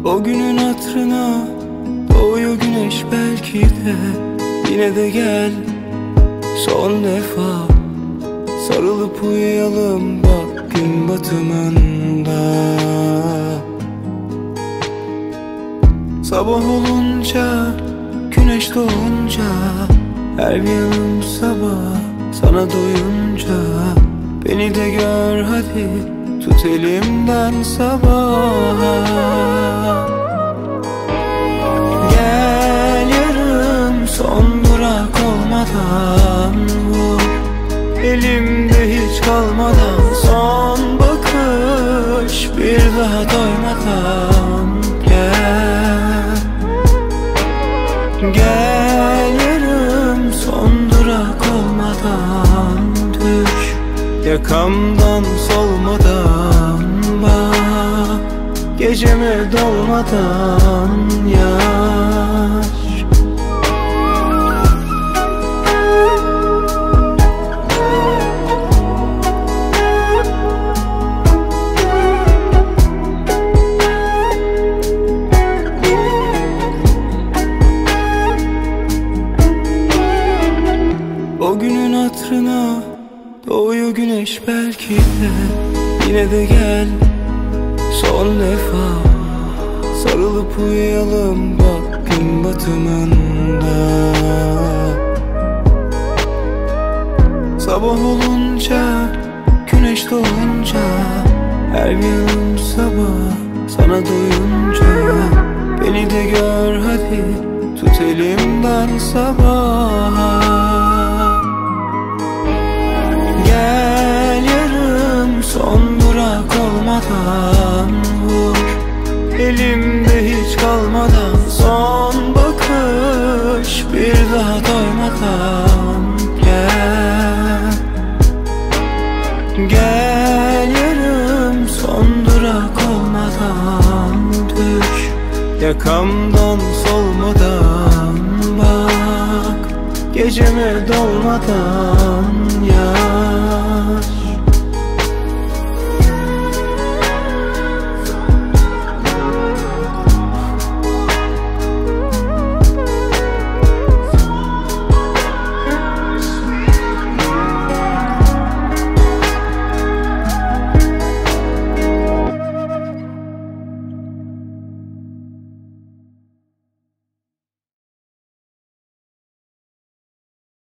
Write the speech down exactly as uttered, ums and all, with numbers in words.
O günün hatırına doğuyor güneş belki de. Yine de gel son defa, sarılıp uyuyalım bak gün batımında. Sabah olunca, güneş doğunca, her bir yanım sabah sana doyunca. Beni de gör hadi, tut elimden sabaha. Gel yarım son durak olmadan, vur elimde hiç kalmadan. Son bakış bir daha doymadan. Gel, gel yarım son durak olmadan. Düş yakamdan solmadan, bak geceme dolmadan yaş. O günün hatırına doğuyor güneş belki de. Yine de gel son defa, sarılıp uyuyalım bak gün batımında. Sabah olunca, güneş doğunca, her bir yanım sabah sana doyunca. Beni de gör hadi, tut elimden sabaha. Gel yarım son durak olmadan, vur elimde hiç kalmadan. Son bakış bir daha doymadan. Gel, gel yarım son durak olmadan. Düş yakamdan solmadan, bak geceme dolmadan.